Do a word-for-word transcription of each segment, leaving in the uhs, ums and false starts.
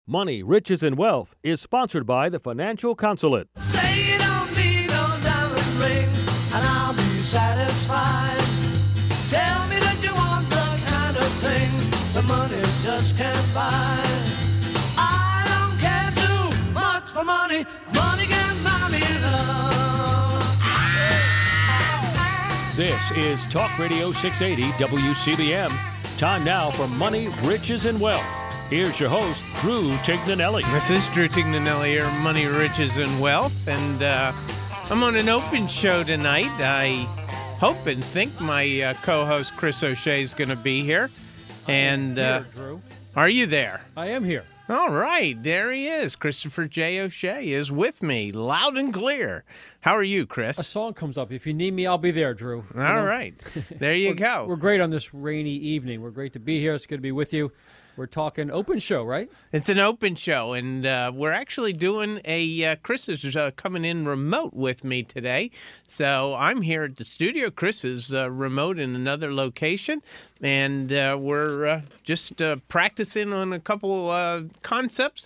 Money, Riches, and Wealth is sponsored by the Financial Consulate. Say you don't need no diamond rings, and I'll be satisfied. Tell me that you want the kind of things the money just can't buy. I don't care too much for money. Money can buy me love. This is Talk Radio six eighty W C B M. Time now for Money, Riches, and Wealth. Here's your host, Drew Tignanelli. This is Drew Tignanelli, your Money, Riches, and Wealth, and uh, I'm on an open show tonight. I hope and think my uh, co-host Chris O'Shea is going to be here. And here, uh, Drew. Are you there? I am here. All right, there he is. Christopher J. O'Shea is with me, loud and clear. How are you, Chris? A song comes up. If you need me, I'll be there, Drew. All you know? right, there you we're, go. We're great on this rainy evening. We're great to be here. It's good to be with you. We're talking open show, right? It's an open show, and uh, we're actually doing a, uh, Chris is uh, coming in remote with me today. So I'm here at the studio. Chris is uh, remote in another location, and uh, we're uh, just uh, practicing on a couple uh, concepts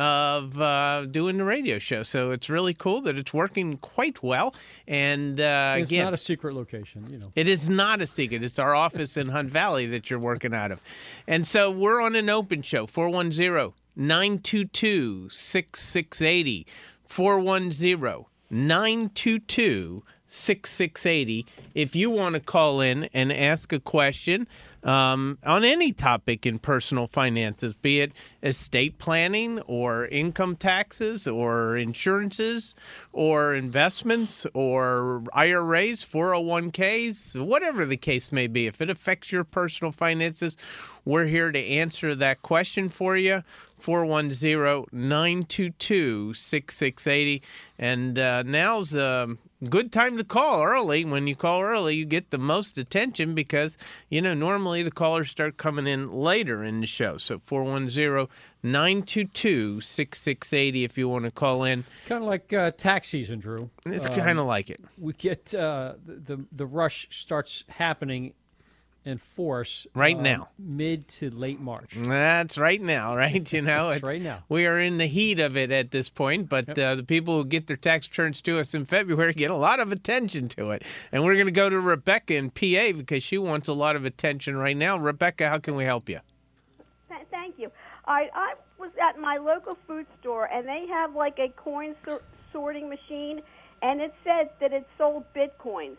of uh, doing the radio show. So it's really cool that it's working quite well. And uh, it's again, not a secret location, you know. It is not a secret. It's our office in Hunt Valley that you're working out of. And so we're on an open show, four one zero, nine two two, six six eight zero, four one zero, nine two two, six six eight zero. If you want to call in and ask a question um, on any topic in personal finances, be it estate planning or income taxes or insurances or investments or I R As, four oh one k's, whatever the case may be. If it affects your personal finances, we're here to answer that question for you. four one zero, nine two two, six six eight zero. And uh, now's a good time to call early. When you call early, you get the most attention because, you know, normally the callers start coming in later in the show. So four one zero, nine two two, six six eight zero if you want to call in. It's kind of like uh, tax season, Drew. It's um, kind of like it. We get uh, the, the the rush starts happening in force right uh, now, mid to late March. That's right now, right? You know, That's it's, right now. We are in the heat of it at this point, but Yep. uh, the people who get their tax returns to us in February get a lot of attention to it. And we're going to go to Rebecca in P A because she wants a lot of attention right now. Rebecca, how can we help you? Th- Thank you. I, I was at my local food store, and they have like a coin sor- sorting machine, and it said that it sold Bitcoins.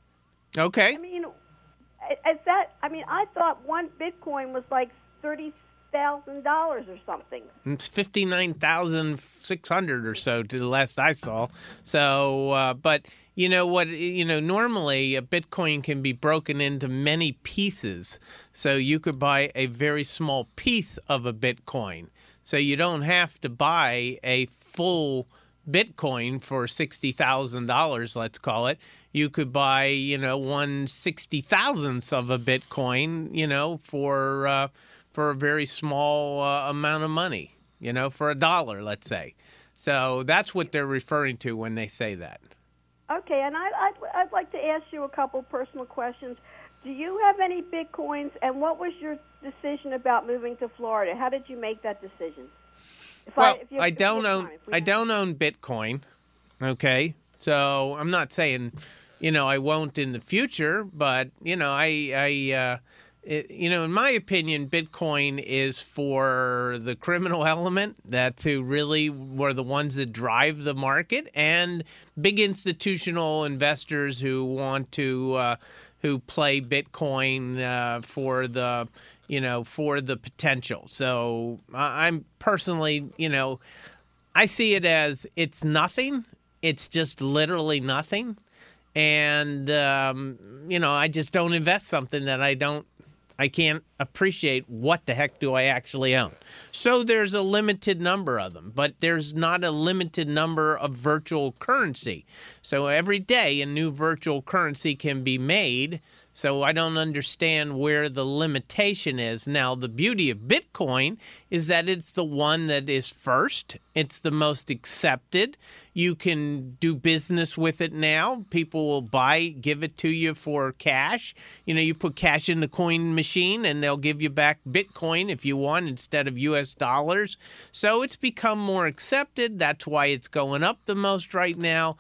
Okay. I mean, is that? I mean, I thought one Bitcoin was like thirty thousand dollars or something. It's fifty-nine thousand six hundred or so to the last I saw. So, uh, but you know what, you know, normally a Bitcoin can be broken into many pieces. So you could buy a very small piece of a Bitcoin. So you don't have to buy a full Bitcoin for sixty thousand dollars, let's call it. You could buy, you know, one sixty thousandth of a Bitcoin, you know, for uh, for a very small uh, amount of money, you know, for a dollar, let's say. So that's what they're referring to when they say that. Okay, and I, I'd, I'd like to ask you a couple personal questions. Do you have any Bitcoins, and what was your decision about moving to Florida? How did you make that decision? If Well, I, if you, I if you don't have own time, if we I have- don't own Bitcoin, okay? So I'm not saying, you know, I won't in the future, but, you know, I, I uh, it, you know, in my opinion, Bitcoin is for the criminal element, that who really were the ones that drive the market, and big institutional investors who want to, uh, who play Bitcoin uh, for the, you know, for the potential. So I- I'm personally, you know, I see it as it's nothing. It's just literally nothing. And, um, you know, I just don't invest something that I don't, I can't appreciate what the heck do I actually own. So there's a limited number of them, but there's not a limited number of virtual currency. So every day a new virtual currency can be made. So I don't understand where the limitation is. Now, the beauty of Bitcoin is that it's the one that is first. It's the most accepted. You can do business with it now. People will buy, give it to you for cash. You know, you put cash in the coin machine and they'll give you back Bitcoin if you want instead of U S dollars. So it's become more accepted. That's why it's going up the most right now.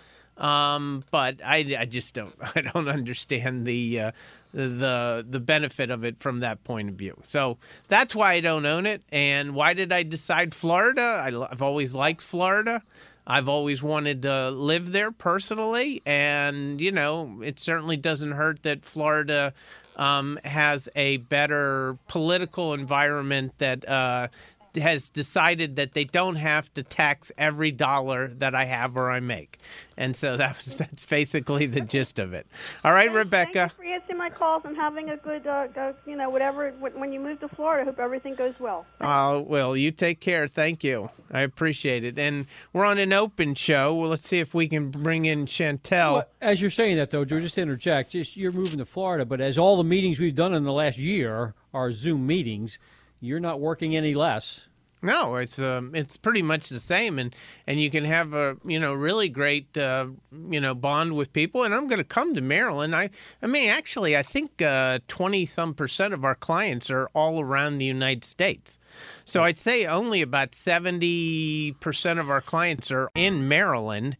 Um, but I, I just don't I don't understand the uh, the the benefit of it from that point of view. So that's why I don't own it. And why did I decide Florida? I, I've always liked Florida. I've always wanted to live there personally. And, you know, it certainly doesn't hurt that Florida um, has a better political environment that uh has decided that they don't have to tax every dollar that I have or I make. And so that's, that's basically the gist of it. All right, Thank, Rebecca. Thank you for answering my calls and having a good, uh, go, you know, whatever, when you move to Florida, I hope everything goes well. Uh, well, you take care. Thank you. I appreciate it. And we're on an open show. Well, let's see if we can bring in Chantel. Well, as you're saying that, though, Joe, just to interject, just, you're moving to Florida, but as all the meetings we've done in the last year are Zoom meetings, you're not working any less. No, it's um, it's pretty much the same, and, and you can have a you know really great uh, you know bond with people. And I'm going to come to Maryland. I I mean, actually, I think twenty uh, some percent of our clients are all around the United States. So I'd say only about seventy percent of our clients are in Maryland.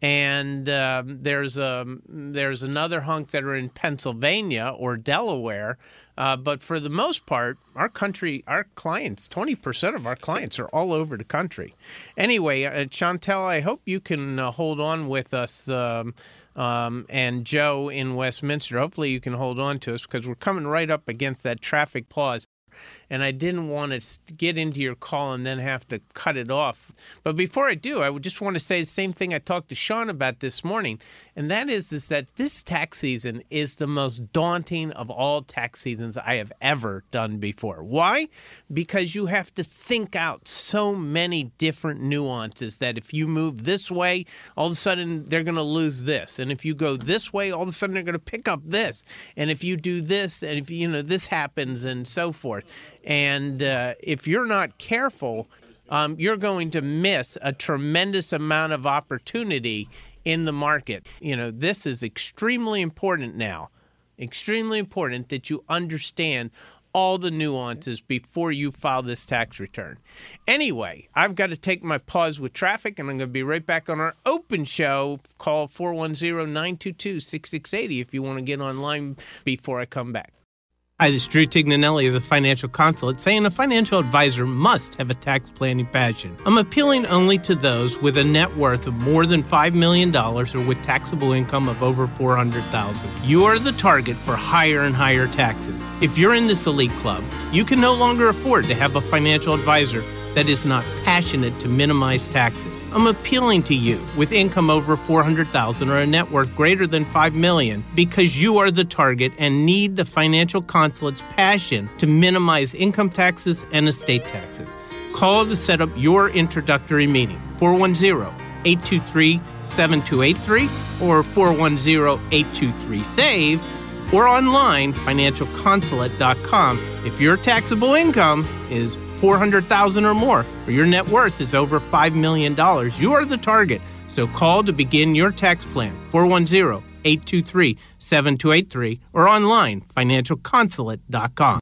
And um, there's um, there's another hunk that are in Pennsylvania or Delaware, uh, but for the most part, our country, our clients, twenty percent of our clients are all over the country. Anyway, uh, Chantel, I hope you can uh, hold on with us, um, um, and Joe in Westminster. Hopefully, you can hold on to us because we're coming right up against that traffic pause. And I didn't want to get into your call and then have to cut it off. But before I do, I would just want to say the same thing I talked to Sean about this morning, and that is, is that this tax season is the most daunting of all tax seasons I have ever done before. Why? Because you have to think out so many different nuances that if you move this way, all of a sudden they're going to lose this. And if you go this way, all of a sudden they're going to pick up this. And if you do this, and if you know this happens and so forth. And uh, if you're not careful, um, you're going to miss a tremendous amount of opportunity in the market. You know, this is extremely important now, extremely important that you understand all the nuances before you file this tax return. Anyway, I've got to take my pause with traffic, and I'm going to be right back on our open show. Call four one zero, nine two two, six six eight zero if you want to get online before I come back. Hi, this is Drew Tignanelli of the Financial Consulate, saying a financial advisor must have a tax planning passion. I'm appealing only to those with a net worth of more than five million dollars or with taxable income of over four hundred thousand dollars. You are the target for higher and higher taxes. If you're in this elite club, you can no longer afford to have a financial advisor that is not passionate to minimize taxes. I'm appealing to you with income over four hundred thousand dollars or a net worth greater than five million dollars because you are the target and need the Financial Consulate's passion to minimize income taxes and estate taxes. Call to set up your introductory meeting, four one zero, eight two three, seven two eight three or four one zero, eight two three, SAVE or online, financial consulate dot com. If your taxable income is four hundred thousand dollars or more, or your net worth is over five million dollars, you are the target. So call to begin your tax plan, four one zero, eight two three, seven two eight three, or online, financial consulate dot com.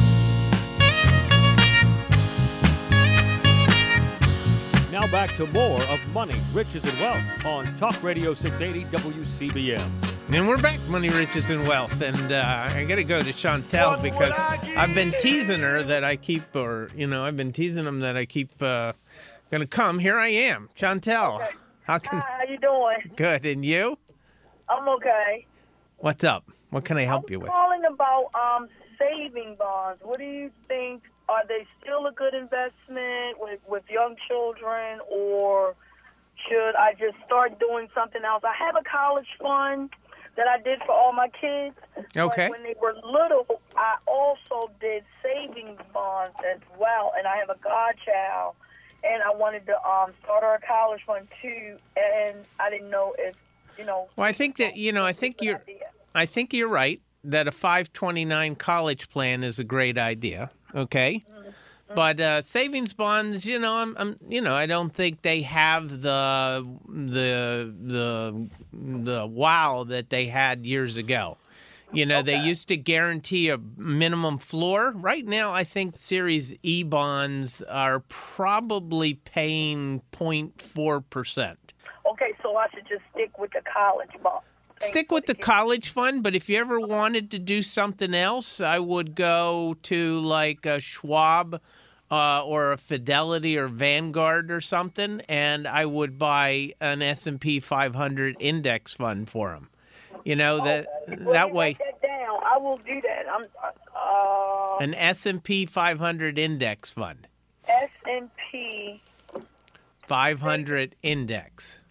Now back to more of Money, Riches, and Wealth on Talk Radio six eighty W C B M. And we're back, Money, Riches, and Wealth. And uh, I got to go to Chantel because I've been teasing her that I keep, or, you know, I've been teasing them that I keep uh, going to come. Here I am. Chantel. Okay. How can... Hi, how you doing? Good. And you? I'm okay. What's up? What can I help you with? I'm calling about um, saving bonds. What do you think? Are they still a good investment with, with young children, or should I just start doing something else? I have a college fund that I did for all my kids. Okay. But when they were little, I also did savings bonds as well, and I have a godchild, and I wanted to um, start her a college fund too, and I didn't know if, you know. Well, I think that, you know, I think you're, I think you're right. that a five twenty-nine college plan is a great idea. Okay. But uh, savings bonds, you know, I'm, I'm, you know, I don't think they have the the the the wow that they had years ago. You know, Okay. they used to guarantee a minimum floor. Right now, I think Series E bonds are probably paying zero point four percent. Okay, so I should just stick with the college bond. Thanks Stick for with the kid. college fund, but if you ever wanted to do something else, I would go to like a Schwab uh, or a Fidelity or Vanguard or something, and I would buy an S and P five hundred index fund for them. You know, that Well, that you way, write that down. I will do that. I'm uh, an S and P five hundred index fund, S and P. five hundred index.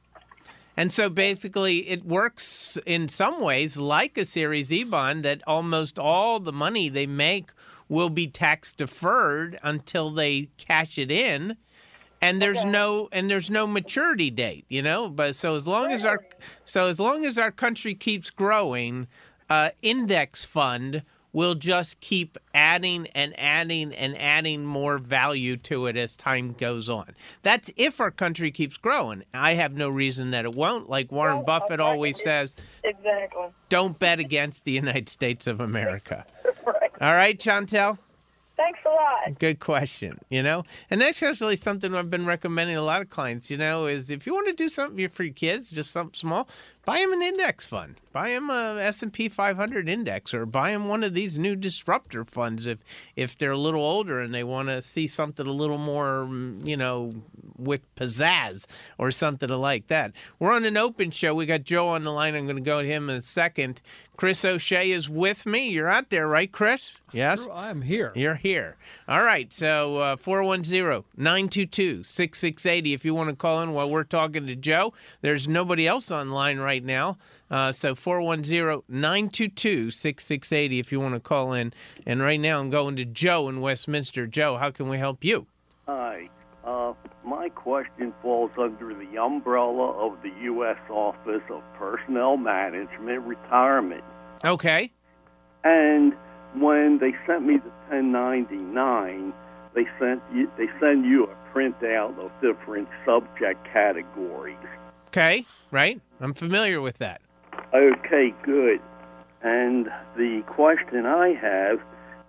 And so basically it works in some ways like a Series E bond that almost all the money they make will be tax deferred until they cash it in. And there's Okay. no and there's no maturity date, you know. But so as long as our so as long as our country keeps growing, uh, index fund will just keep adding and adding and adding more value to it as time goes on. That's if our country keeps growing. I have no reason that it won't. Like Warren Well, Buffett okay, always it- says, Exactly. "Don't bet against the United States of America." Right. All right, Chantel. Thanks a lot. Good question, you know? And that's actually something I've been recommending to a lot of clients, you know, is if you want to do something for your kids, just something small, buy them an index fund. Buy them a S and P five hundred index or buy them one of these new disruptor funds if if they're a little older and they want to see something a little more, mm, you know, with pizzazz or something like that. We're on an open show. We got Joe on the line. I'm going to go to him in a second. Chris O'Shea is with me. You're out there, right, Chris? Yes? I'm here. You're here. All right. So uh, four one zero, nine two two, six six eight zero if you want to call in while we're talking to Joe. There's nobody else online right now. Uh, so four one zero, nine two two, six six eight zero if you want to call in. And right now I'm going to Joe in Westminster. Joe, how can we help you? Hi. Uh, my question falls under the umbrella of the U S Office of Personnel Management Retirement. Okay. And when they sent me the ten ninety-nine, they sent you, they send you a printout of different subject categories. Okay. Right. I'm familiar with that. Okay, good. And the question I have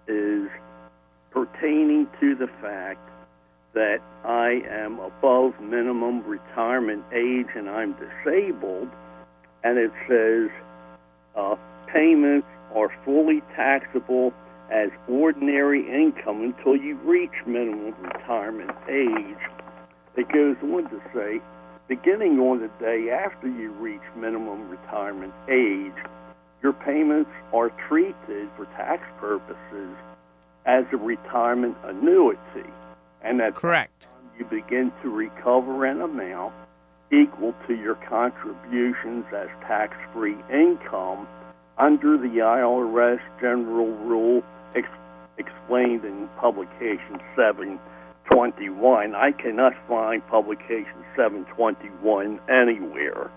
is pertaining to the fact that I am above minimum retirement age and I'm disabled, and it says uh, payments are fully taxable as ordinary income until you reach minimum retirement age. It goes on to say, beginning on the day after you reach minimum retirement age, your payments are treated for tax purposes as a retirement annuity. And at Correct. that time, you begin to recover an amount equal to your contributions as tax-free income under the I R S General Rule ex- explained in Publication seven twenty-one. I cannot find Publication seven twenty-one anywhere.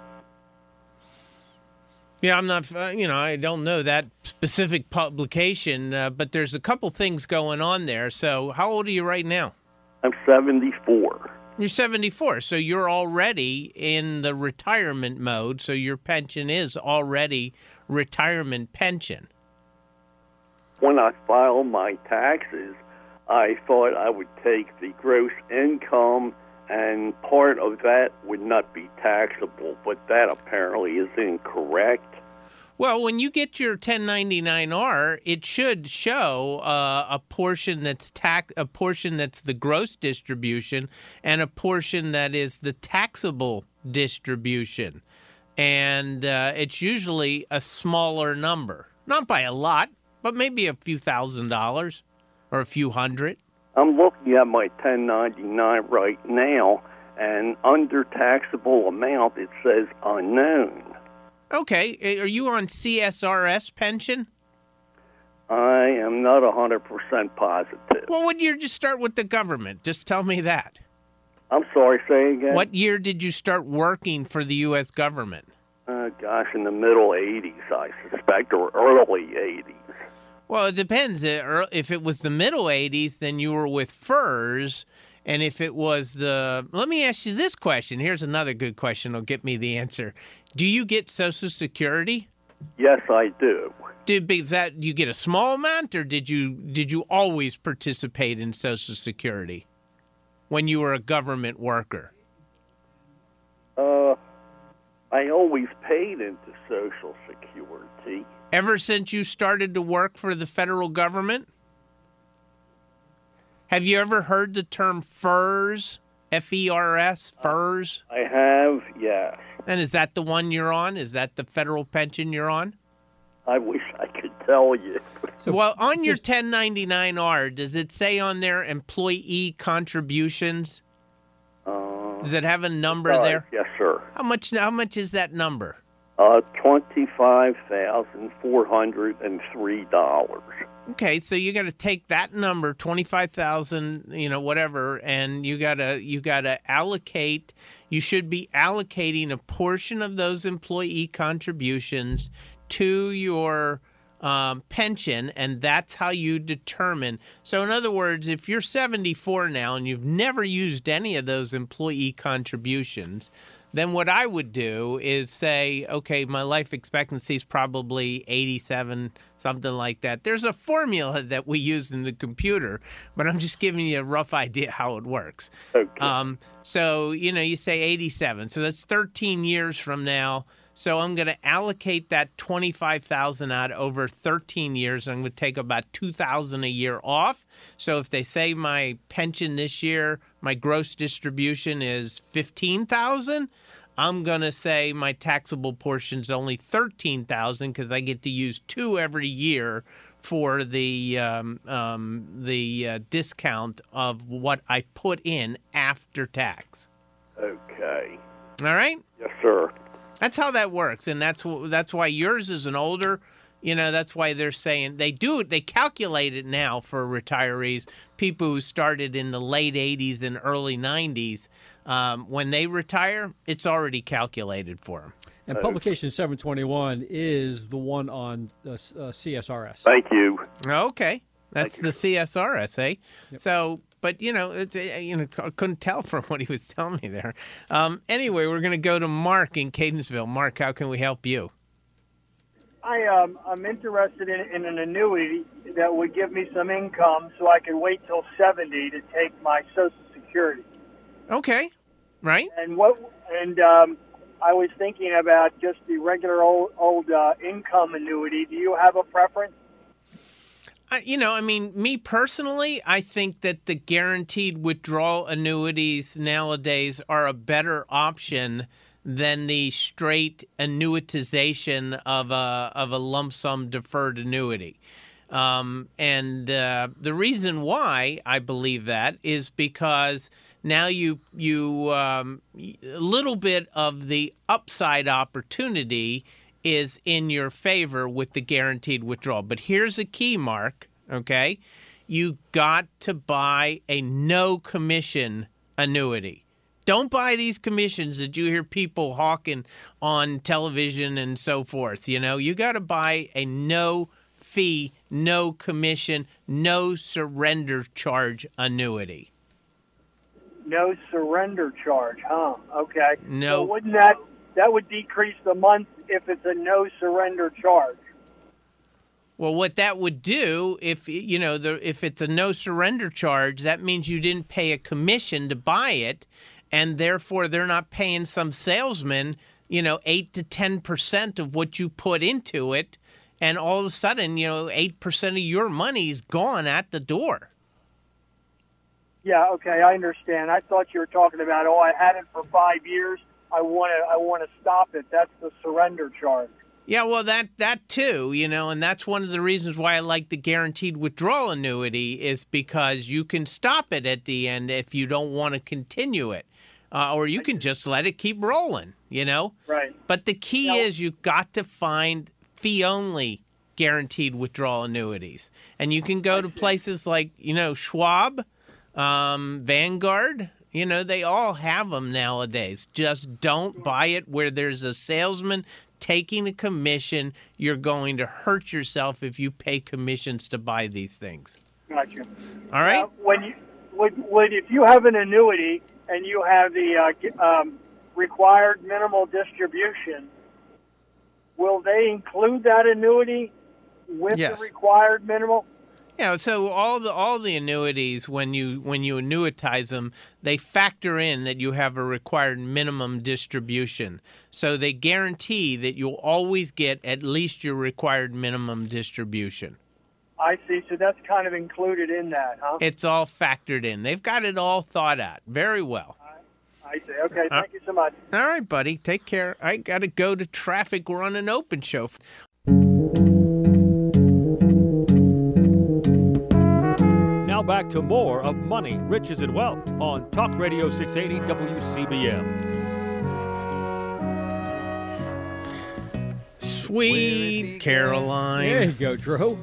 Yeah, I'm not, uh, you know, I don't know that specific publication, uh, but there's a couple things going on there. So how old are you right now? I'm seventy-four. You're seventy-four, so you're already in the retirement mode, so your pension is already retirement pension. When I filed my taxes, I thought I would take the gross income and part of that would not be taxable, but that apparently is incorrect. Well, when you get your ten ninety-nine R, it should show uh, a portion that's tax, a portion that's the gross distribution, and a portion that is the taxable distribution, and uh, it's usually a smaller number, not by a lot, but maybe a few thousand dollars or a few hundred. I'm looking at my ten ninety-nine right now, and under taxable amount it says unknown. Okay, are you on C S R S pension? I am not one hundred percent positive. Well, what year did you start with the government? Just tell me that. I'm sorry, say again? What year did you start working for the U S government? Uh, gosh, in the middle eighties, I suspect, or early eighties. Well, it depends. Uh, If it was the middle eighties, then you were with FERS. And if it was the, let me ask you this question. Here's another good question. It'll get me the answer. Do you get Social Security? Yes, I do. Did is that you get a small amount, or did you did you always participate in Social Security when you were a government worker? Uh, I always paid into Social Security. Ever since you started to work for the federal government? Have you ever heard the term FERS? F E R S, FERS? I have, yes. And is that the one you're on? Is that the federal pension you're on? I wish I could tell you. So well, on your just- ten ninety-nine R, does it say on there employee contributions? Uh, Does it have a number right, there? Yes, sir. How much? How much is that number? Uh, twenty-five thousand four hundred and three dollars. Okay, so you got to take that number, twenty-five thousand, you know, whatever, and you got to you got to allocate. You should be allocating a portion of those employee contributions to your um, pension, and that's how you determine. So, in other words, if you're seventy-four now and you've never used any of those employee contributions, then what I would do is say, okay, my life expectancy is probably eighty-seven, something like that. There's a formula that we use in the computer, but I'm just giving you a rough idea how it works. Okay. Um, so, you know, you say eighty-seven. So that's thirteen years from now. So I'm going to allocate that twenty-five thousand dollars out over thirteen years. I'm going to take about two thousand dollars a year off. So if they say my pension this year, my gross distribution is fifteen thousand dollars, I'm going to say my taxable portion is only thirteen thousand dollars because I get to use two every year for the um, um, the uh, discount of what I put in after tax. Okay. All right? Yes, sir. That's how that works, and that's wh- that's why yours is an older. You know, that's why they're saying they do it. They calculate it now for retirees, people who started in the late eighties and early nineties. Um, when they retire, it's already calculated for them. And publication seven twenty-one is the one on uh, uh, C S R S. Thank you. Okay, that's Thank the you. C S R S, eh? Yep. So, but you know, it's, uh, you know, I couldn't tell from what he was telling me there. Um, anyway, we're going to go to Mark in Cadenceville. Mark, how can we help you? I um I'm interested in, in an annuity that would give me some income so I could wait till seventy to take my Social Security. Okay, right? And what and um I was thinking about just the regular old old uh, income annuity. Do you have a preference? I, you know, I mean, me personally, I think that the guaranteed withdrawal annuities nowadays are a better option than the straight annuitization of a of a lump sum deferred annuity. Um, and uh, the reason why I believe that is because now you you um, a little bit of the upside opportunity is in your favor with the guaranteed withdrawal. But here's a key, Mark, okay? You got to buy a no commission annuity. Don't buy these commissions that you hear people hawking on television and so forth. You know, you got to buy a no fee, no commission, no surrender charge annuity. No surrender charge, huh? Okay. No. So wouldn't that that would decrease the month if it's a no surrender charge? Well, what that would do, if you know, the, if it's a no surrender charge, that means you didn't pay a commission to buy it, and therefore they're not paying some salesman, you know, eight to ten percent of what you put into it, and all of a sudden, you know, eight percent of your money's gone at the door. Yeah, okay, I understand. I thought you were talking about, oh, I had it for five years. I want to, I want to stop it. That's the surrender charge. Yeah, well, that that too, you know, and that's one of the reasons why I like the guaranteed withdrawal annuity is because you can stop it at the end if you don't want to continue it, uh, or you can just let it keep rolling, you know. Right. But the key Now- is you've got to find fee-only guaranteed withdrawal annuities, and you can go to places like, you know, Schwab, um, Vanguard, You know, they all have them nowadays. Just don't buy it where there's a salesman taking a commission. You're going to hurt yourself if you pay commissions to buy these things. Gotcha. All right? Uh, when you would, would if you have an annuity and you have the uh, g- um, required minimal distribution, will they include that annuity with Yes. the required minimal? Yeah, so all the all the annuities, when you when you annuitize them, they factor in that you have a required minimum distribution. So they guarantee that you'll always get at least your required minimum distribution. I see. So that's kind of included in that, huh? It's all factored in. They've got it all thought out very well. I see. Okay. Thank Uh, you so much. All right, buddy. Take care. I got to go to traffic. We're on an open show. Now back to more of Money, Riches, and Wealth on Talk Radio six eighty W C B M. Sweet Caroline. There you go, Drew.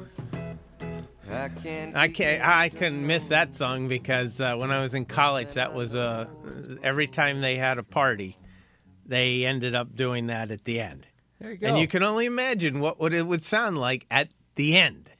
I can't. I couldn't miss that song because uh, when I was in college, that was uh, every time they had a party, they ended up doing that at the end. There you go. And you can only imagine what, what it would sound like at the end.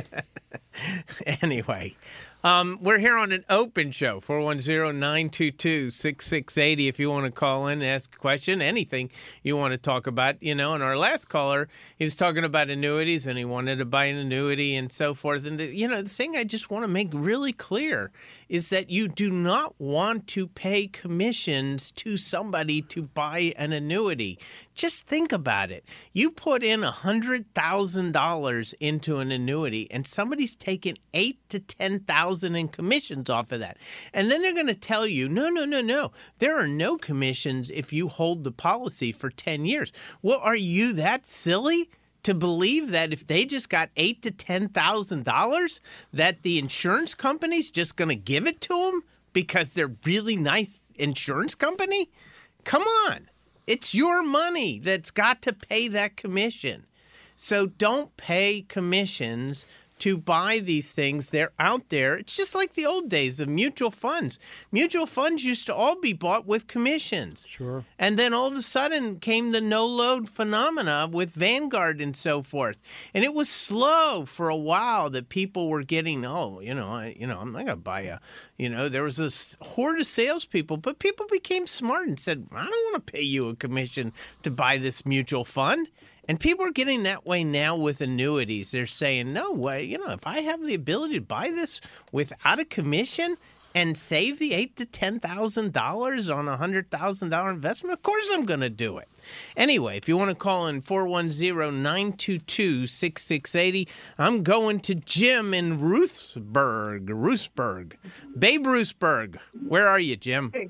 Anyway, um, we're here on an open show, four one zero, nine two two, six six eight zero. If you want to call in and ask a question, anything you want to talk about. You know, and our last caller, he was talking about annuities and he wanted to buy an annuity and so forth. And, the, you know, the thing I just want to make really clear is that you do not want to pay commissions to somebody to buy an annuity. Just think about it. You put in one hundred thousand dollars into an annuity and somebody's taking eight to ten thousand dollars in commissions off of that. And then they're going to tell you, no, no, no, no. There are no commissions if you hold the policy for ten years. Well, are you that silly to believe that if they just got eight to ten thousand dollars, that the insurance company's just going to give it to them because they're really nice insurance company? Come on. It's your money that's got to pay that commission. So don't pay commissions to buy these things. They're out there. It's just like the old days of mutual funds. Mutual funds used to all be bought with commissions. Sure. And then all of a sudden came the no-load phenomena with Vanguard and so forth. And it was slow for a while that people were getting, oh, you know, I, you know, I'm not going to buy a, you know, there was a horde of salespeople, but people became smart and said, I don't want to pay you a commission to buy this mutual fund. And people are getting that way now with annuities. They're saying, no way, you know, if I have the ability to buy this without a commission and save the eight to ten thousand dollars on a hundred thousand dollar investment, of course I'm going to do it. Anyway, if you want to call in four one zero, nine two two, six six eight zero, I'm going to Jim in Ruthsburg, Ruthsburg, Babe Ruthsburg. Where are you, Jim? Hey,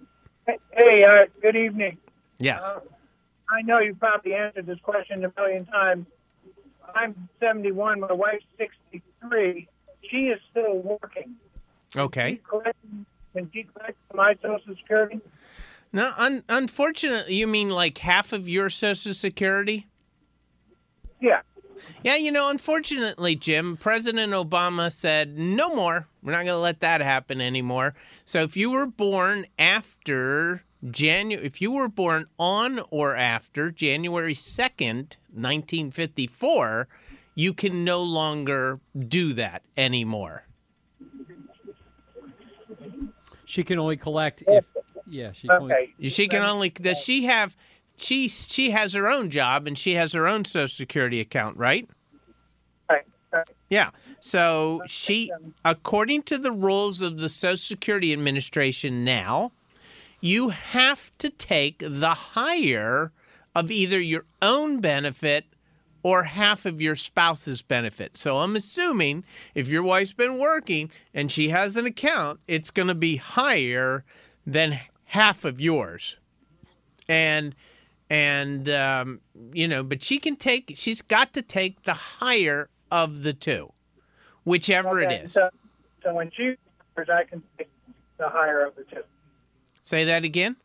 hey uh, good evening. Yes. Uh, I know you probably answered this question a million times. I'm seventy-one. My wife's sixty-three. She is still working. Okay. Can she collect my Social Security? No, un- unfortunately, you mean like half of your Social Security? Yeah. Yeah, you know, unfortunately, Jim, President Obama said no more. We're not going to let that happen anymore. So if you were born after January, if you were born on or after January second, nineteen fifty-four, you can no longer do that anymore. She can only collect if, yeah, she can only, Okay. She can only, does she have, she, she has her own job and she has her own Social Security account, right? Right. Right. Yeah. So she, according to the rules of the Social Security Administration now, you have to take the higher of either your own benefit or half of your spouse's benefit. So I'm assuming if your wife's been working and she has an account, it's going to be higher than half of yours. And, and um, you know, but she can take, she's got to take the higher of the two, whichever Okay, it is. So, so when she works, I can take the higher of the two. Say that again?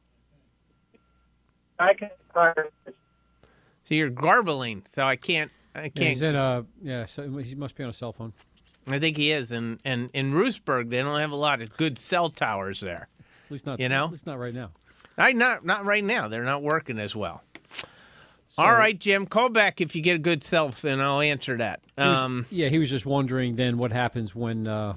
I can hire. So you're garbling, so I can't, I yeah, can't. he's in a, yeah, so he must be on a cell phone. I think he is. And, and in Ruthsburg, they don't have a lot of good cell towers there. least not. You know? At least not right now. I not not right now. They're not working as well. So, All right, Jim. Call back if you get a good self, and I'll answer that. he was- Um, yeah, he was just wondering then what happens when. Uh,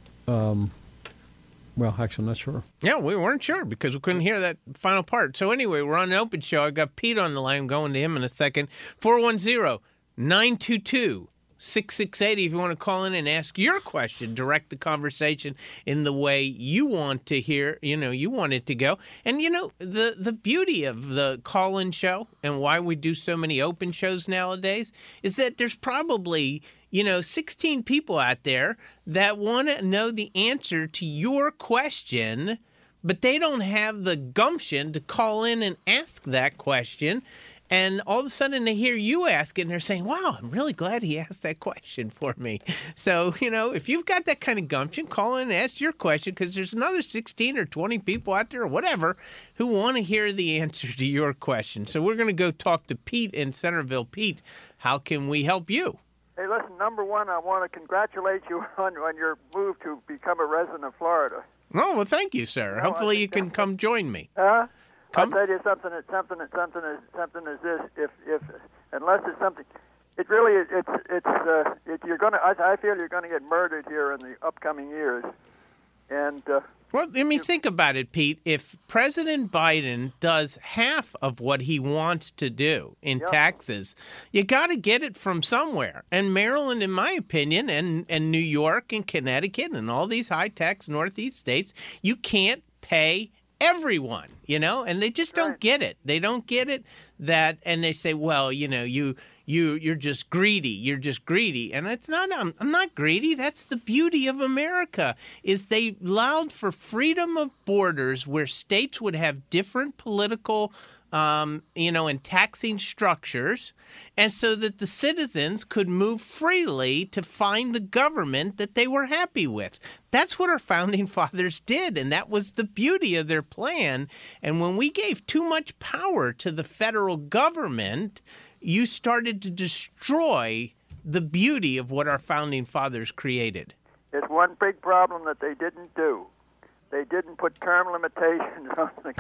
um, well, actually, I'm not sure. yeah, we weren't sure because we couldn't hear that final part. So anyway, we're on an open show. I got Pete on the line. I'm going to him in a second. four one zero, nine two two, six six eight zero if you want to call in and ask your question. Direct the conversation in the way you want to hear, you know, you want it to go. And, you know, the, the beauty of the call-in show and why we do so many open shows nowadays is that there's probably, you know, sixteen people out there that want to know the answer to your question, but they don't have the gumption to call in and ask that question. And all of a sudden they hear you ask it and they're saying, wow, I'm really glad he asked that question for me. So, you know, if you've got that kind of gumption, call in and ask your question because there's another sixteen or twenty people out there or whatever who want to hear the answer to your question. So we're going to go talk to Pete in Centerville. Pete, how can we help you? Hey, listen, number one, I want to congratulate you on, on your move to become a resident of Florida. Oh, well, thank you, sir. No, Hopefully I you think can that's- come join me. Huh? Come. I'll tell you something. It's something. It's something. Is something is this. If if unless it's something, it really is- it's it's uh, it, you're gonna. I, I feel you're gonna get murdered here in the upcoming years, and. Uh, Well, let me think about it, Pete. If President Biden does half of what he wants to do in Yeah. taxes, you got to get it from somewhere. And Maryland, in my opinion, and, and New York and Connecticut and all these high-tax Northeast states, you can't pay everyone, you know, and they just don't Right. get it. They don't get it that, and they say, well, you know, you you you're just greedy. You're just greedy, and it's not. I'm, I'm not greedy. That's the beauty of America is they allowed for freedom of borders where states would have different political. Um, you know, and taxing structures, and so that the citizens could move freely to find the government that they were happy with. That's what our founding fathers did, and that was the beauty of their plan. And when we gave too much power to the federal government, you started to destroy the beauty of what our founding fathers created. It's one big problem that they didn't do. They didn't put term limitations on the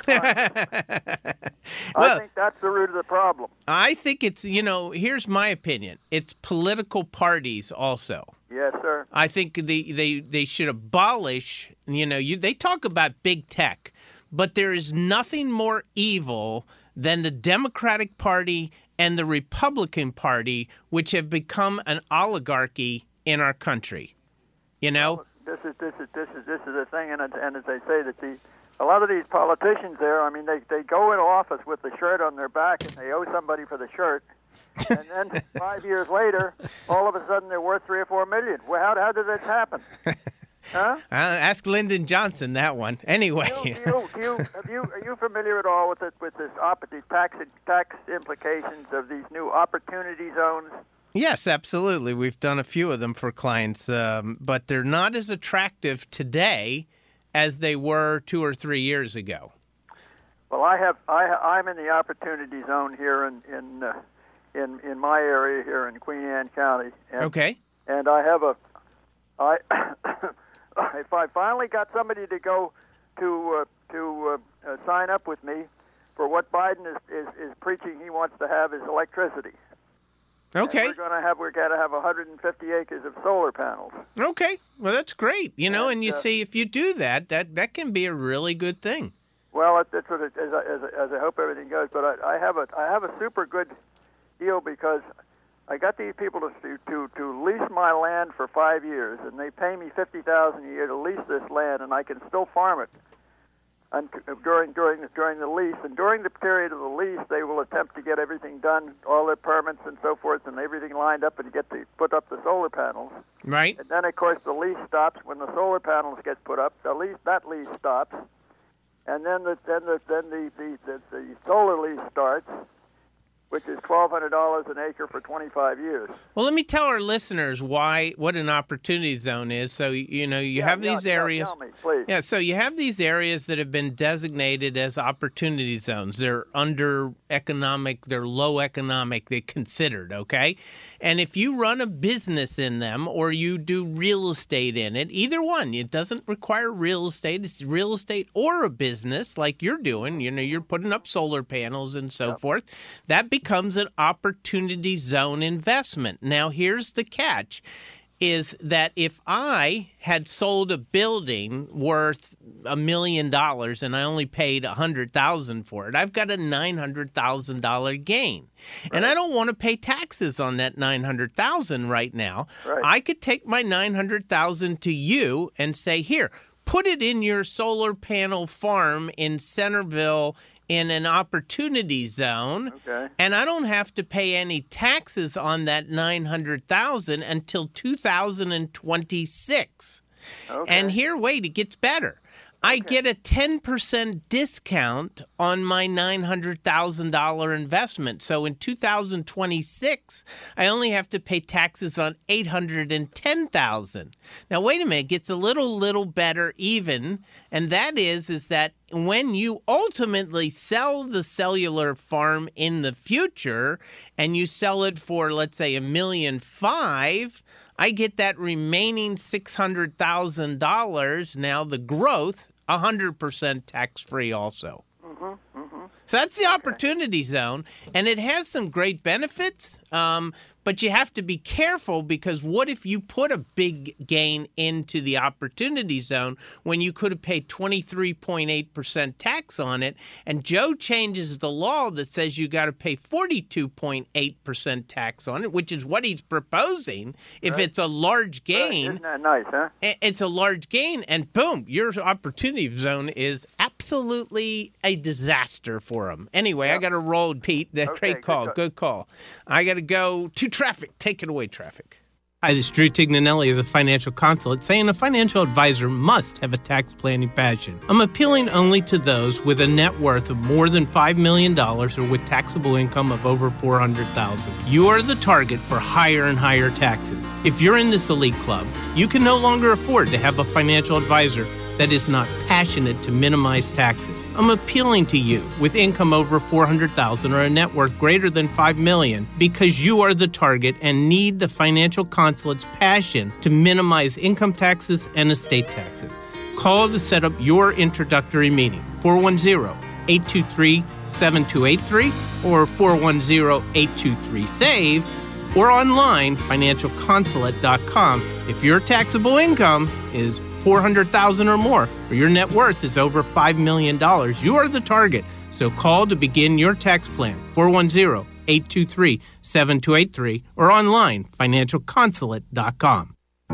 Congress. Well, I think that's the root of the problem. I think it's, you know, here's my opinion. It's political parties also. Yes, sir. I think they, they, they should abolish, you know, you, they talk about big tech, but there is nothing more evil than the Democratic Party and the Republican Party, which have become an oligarchy in our country. You know? This is this is this is this is the thing, and, it- and as they say that the a lot of these politicians there, I mean, they they go in office with the shirt on their back, and they owe somebody for the shirt, and then five years later, all of a sudden they're worth three or four million. Well, how how did this happen? Huh? Uh, ask Lyndon Johnson that one. Anyway. Do you, do you, do you, have you, are you familiar at all with it, with this op- these tax tax implications of these new opportunity zones? Yes, absolutely. We've done a few of them for clients, um, but they're not as attractive today as they were two or three years ago. Well, I have I I'm in the opportunity zone here in in uh, in in my area here in Queen Anne County. And, Okay. And I have a I if I finally got somebody to go to uh, to uh, uh, sign up with me for what Biden is, is is preaching he wants to have is electricity. Okay. And we're going to have we're going to have one hundred fifty acres of solar panels. Okay. Well, that's great. You know, And, and you uh, see, if you do that, that that can be a really good thing. Well, it- that's what it, as, I, as, I, as I hope everything goes. But I, I have a I have a super good deal because I got these people to to to lease my land for five years, and they pay me fifty thousand a year to lease this land, and I can still farm it. And during during during the lease, and during the period of the lease, they will attempt to get everything done, all their permits and so forth, and everything lined up, and get to put up the solar panels. Right. And then, of course, the lease stops when the solar panels get put up. The lease that lease stops, and then the then the then the the, the, the solar lease starts, which is twelve hundred dollars an acre for twenty-five years. Well, let me tell our listeners why what an opportunity zone is. So, you know, you Yeah, have yeah, these yeah, areas. tell me, please. Yeah, so you have these areas that have been designated as opportunity zones. They're under economic, they're low economic, they're considered, okay? And if you run a business in them or you do real estate in it, either one, it doesn't require real estate. It's real estate or a business like you're doing. You know, you're putting up solar panels and so Yep. forth. That becomes an opportunity zone investment. Now, here's the catch. Is that if I had sold a building worth a million dollars and I only paid a hundred thousand for it, I've got a nine hundred thousand dollar gain, right. And I don't want to pay taxes on that nine hundred thousand right now. Right. I could take my nine hundred thousand to you and say, here, put it in your solar panel farm in Centerville in an opportunity zone, Okay. and I don't have to pay any taxes on that nine hundred thousand dollars until two thousand twenty-six. Okay. And here, wait, it gets better. I get a ten percent discount on my nine hundred thousand dollars investment. So in two thousand twenty-six, I only have to pay taxes on eight hundred ten thousand dollars. Now, wait a minute, it gets a little, little better even, and that is, is that when you ultimately sell the cellular farm in the future and you sell it for, let's say, a million five, I get that remaining six hundred thousand dollars, now the growth, one hundred percent tax-free also. Mm-hmm, mm-hmm. So that's the opportunity zone, and it has some great benefits, um, but you have to be careful because what if you put a big gain into the opportunity zone when you could have paid twenty-three point eight percent tax on it, and Joe changes the law that says you got to pay forty-two point eight percent tax on it, which is what he's proposing. If Right. it's a large gain, Right. Isn't that nice, huh? i- it's a large gain, and boom, your opportunity zone is absolutely a disaster for him. Anyway, I got to roll, Pete. That Okay, great good call. call. Good call. I got to go to traffic. Take it away, traffic. Hi, this is Drew Tignanelli of the Financial Consulate saying a financial advisor must have a tax planning passion. I'm appealing only to those with a net worth of more than five million dollars or with taxable income of over four hundred thousand dollars. You are the target for higher and higher taxes. If you're in this elite club, you can no longer afford to have a financial advisor that is not passionate to minimize taxes. I'm appealing to you with income over four hundred thousand dollars or a net worth greater than five million dollars because you are the target and need the Financial Consulate's passion to minimize income taxes and estate taxes. Call to set up your introductory meeting, four one zero, eight two three, seven two eight three or four one zero, eight two three, SAVE or online, financial consulate dot com. If your taxable income is four hundred thousand dollars or more, or your net worth is over five million dollars, you are the target. So call to begin your tax plan, four one zero, eight two three, seven two eight three, or online, financial consulate dot com.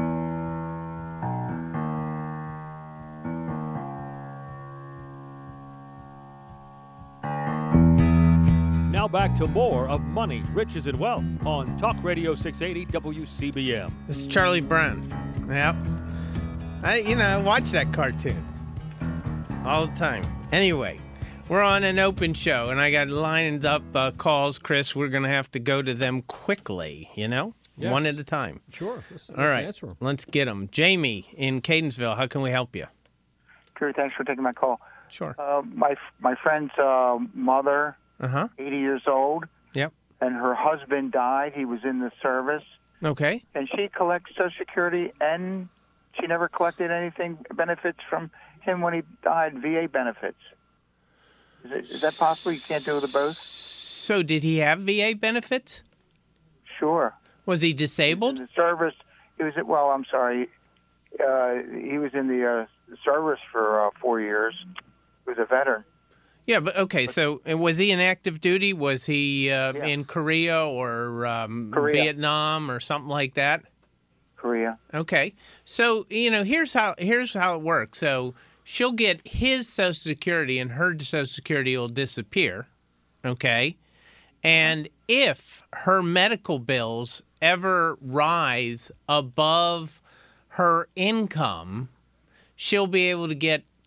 Now back to more of Money, Riches, and Wealth on Talk Radio six eighty W C B M. This is Charlie Brown. Yep. I, you know, I watch that cartoon all the time. Anyway, we're on an open show, and I got lined up uh, calls, Chris. We're going to have to go to them quickly, you know? Yes. One at a time. Sure. Let's, All let's right. answer 'em. Let's get them. Jamie in Cadensville, how can we help you? Drew, thanks for taking my call. Sure. Uh, my my friend's uh, mother, Uh-huh. eighty years old, Yep. and her husband died. He was in the service, Okay. and she collects Social Security, and she never collected anything benefits from him when he died, V A benefits. Is, it, is that possible? You can't do the both? So did he have V A benefits? Sure. Was he In disabled? the service, he was. Well, I'm sorry. Uh, he was in the uh, service for uh, four years. He was a veteran. Yeah, but okay, so uh, was he in active duty? Was he uh, Yeah. in Korea or um, Korea. Vietnam or something like that? Korea. Okay, so you know, here's how here's how it works. So she'll get his Social Security, and her Social Security will disappear. Okay, and if her medical bills ever rise above her income, she'll be able to get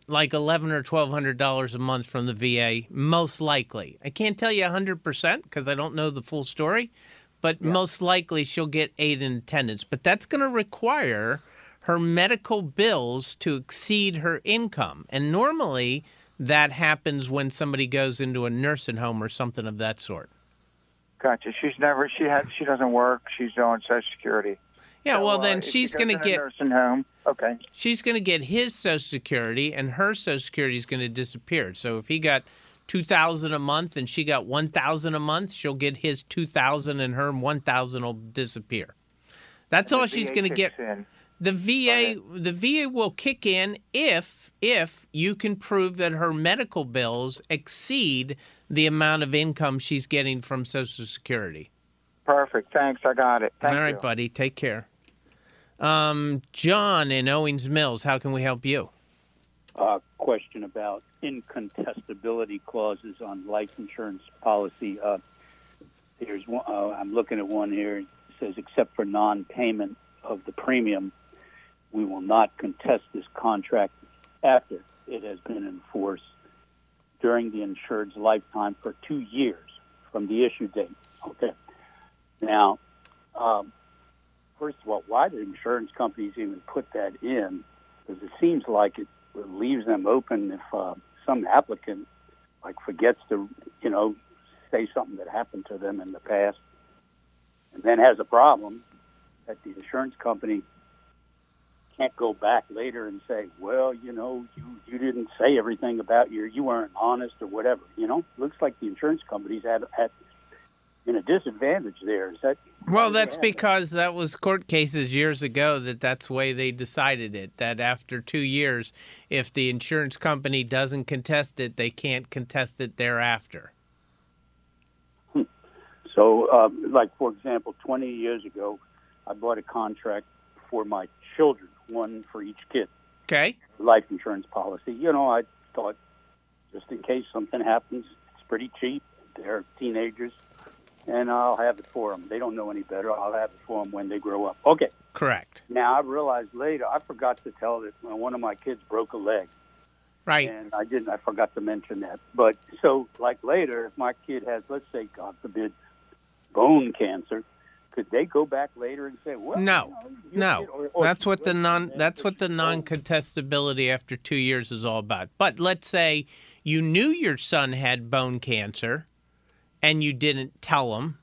like eleven or twelve hundred dollars a month from the V A, most likely. I can't tell you a hundred percent because I don't know the full story, but yeah. most likely she'll get aid in attendance. But that's going to require her medical bills to exceed her income, and normally that happens when somebody goes into a nursing home or something of that sort. Gotcha. She's never. She had. She doesn't work. She's on Social Security. Yeah. So, well, then uh, she's she going to get a nursing home. Okay. She's going to get his Social Security, and her Social Security is going to disappear. So if he got two thousand a month and she got one thousand a month, she'll get his two thousand, and her one thousand will disappear. That's and all she's going to get. In. The V A, the V A will kick in if if you can prove that her medical bills exceed the amount of income she's getting from Social Security. Perfect. Thanks. I got it. Thank All right, you. buddy. Take care. Um, John in Owings Mills, how can we help you? Uh, question about incontestability clauses on life insurance policy. Uh, here's one, uh, I'm looking at one here. It says, except for non-payment of the premium, we will not contest this contract after it has been in force during the insured's lifetime for two years from the issue date. Okay. Now, um, first of all, why do insurance companies even put that in? Because it seems like it leaves them open if uh, some applicant like forgets to, you know, say something that happened to them in the past, and then has a problem that the insurance company can't go back later and say, well, you know, you, you didn't say everything about your, you weren't honest or whatever. You know, looks like the insurance companies had, had in a disadvantage there. Is that? Well, that's because that was court cases years ago that that's the way they decided it, that after two years, if the insurance company doesn't contest it, they can't contest it thereafter. Hmm. So, uh, like, for example, twenty years ago, I bought a contract for my children, one for each kid. Okay. Life insurance policy. You know, I thought just in case something happens, it's pretty cheap. They're teenagers, and I'll have it for them. They don't know any better. I'll have it for them when they grow up. Okay. Correct. Now, I realized later, I forgot to tell that one of my kids broke a leg. Right. And I didn't, I forgot to mention that. But so, like later, if my kid has, let's say, God forbid, bone cancer, could they go back later and say, well, no, you no, know, did, or, or that's what the non that's what the non-contestability after two years is all about. But let's say you knew your son had bone cancer, and you didn't tell him,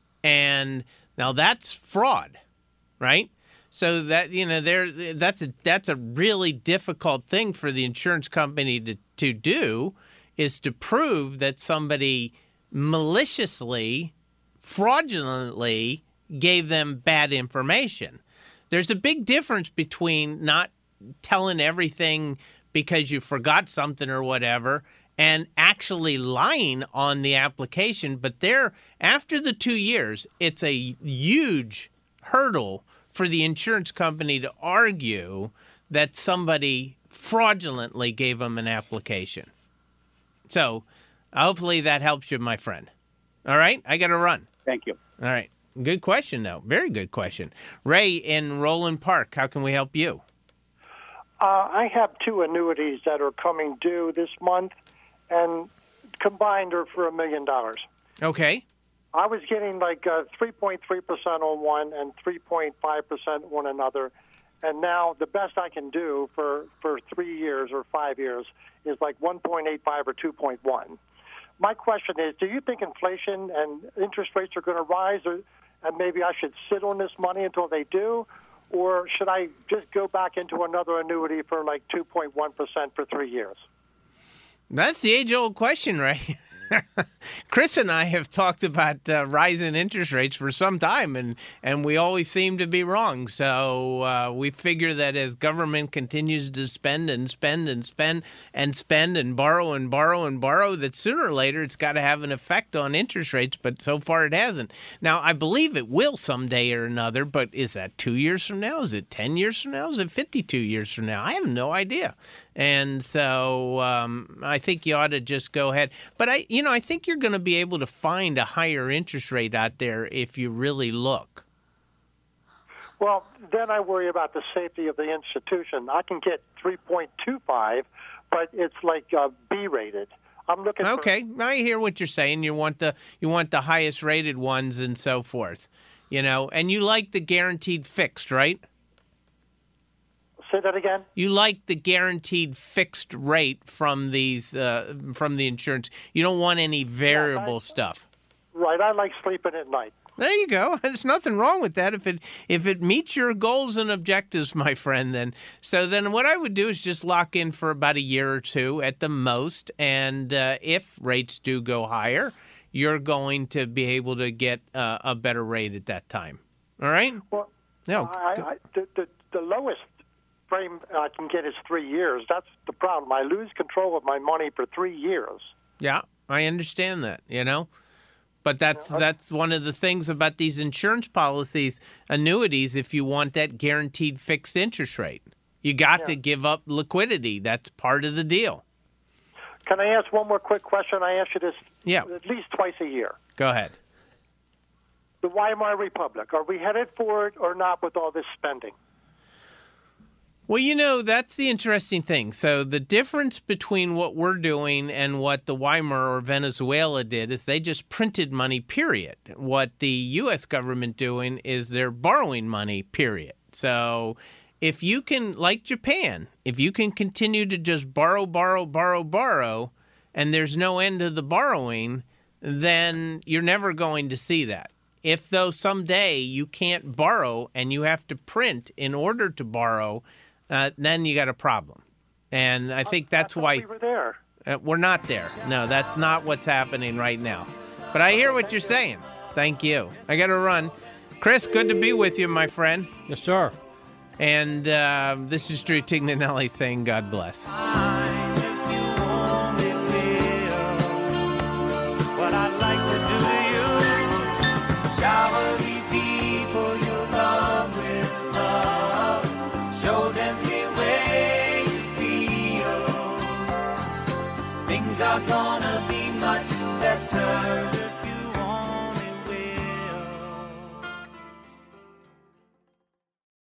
and now that's fraud, right? So that you know there that's a that's a really difficult thing for the insurance company to to do, is to prove that somebody maliciously, fraudulently gave them bad information. There's a big difference between not telling everything because you forgot something or whatever and actually lying on the application. But there, after the two years, it's a huge hurdle for the insurance company to argue that somebody fraudulently gave them an application. So hopefully that helps you, my friend. All right? I got to run. Thank you. All right. Good question, though. Very good question. Ray in Roland Park, how can we help you? Uh, I have two annuities that are coming due this month, and combined are for a million dollars. Okay. I was getting like uh, three point three percent on one and three point five percent on another, and now the best I can do for, for three years or five years is like one point eight five or two point one. My question is, do you think inflation and interest rates are going to rise, or, and maybe I should sit on this money until they do, or should I just go back into another annuity for like two point one percent for three years? That's the age-old question, Ray. Chris and I have talked about uh, rising interest rates for some time, and, and we always seem to be wrong. So uh, we figure that as government continues to spend and spend and spend and spend and borrow and borrow and borrow, that sooner or later it's got to have an effect on interest rates, but so far it hasn't. Now, I believe it will someday or another, but is that two years from now? Is it ten years from now? Is it fifty-two years from now? I have no idea. And so um, I think you ought to just go ahead. But, I, you know, I think you're going to be able to find a higher interest rate out there if you really look. Well, then I worry about the safety of the institution. I can get three point two five, but it's like uh, B rated. I'm looking. Okay, I hear what you're saying. You want the you want the highest rated ones and so forth, you know, and you like the guaranteed fixed, right? Say that again. You like the guaranteed fixed rate from these uh, from the insurance. You don't want any variable yeah, I, stuff. Right. I like sleeping at night. There you go. There's nothing wrong with that if it if it meets your goals and objectives, my friend. Then so then what I would do is just lock in for about a year or two at the most, and uh, if rates do go higher, you're going to be able to get uh, a better rate at that time. All right? Well, no. I, I, the, the the lowest frame I can get is three years. That's the problem. I lose control of my money for three years. Yeah, I understand that. You know. But that's that's one of the things about these insurance policies, annuities, if you want that guaranteed fixed interest rate. You got yeah. to give up liquidity. That's part of the deal. Can I ask one more quick question? I ask you this yeah. at least twice a year. Go ahead. The Weimar Republic, are we headed for it or not with all this spending? Well, you know, that's the interesting thing. So the difference between what we're doing and what the Weimar or Venezuela did is they just printed money, period. What the U S government doing is they're borrowing money, period. So if you can, like Japan, if you can continue to just borrow, borrow, borrow, borrow, and there's no end to the borrowing, then you're never going to see that. If, though, someday you can't borrow and you have to print in order to borrow, Uh, then you got a problem. And I think that's I why we were there. Uh, we're not there. No, that's not what's happening right now. But I hear what you're saying. Thank you. I got to run. Chris, good to be with you, my friend. Yes, sir. And uh, this is Drew Tignanelli saying God bless. What I'd like to do to you, shower the people you love with love, show them the way you feel. Things are gonna be much better.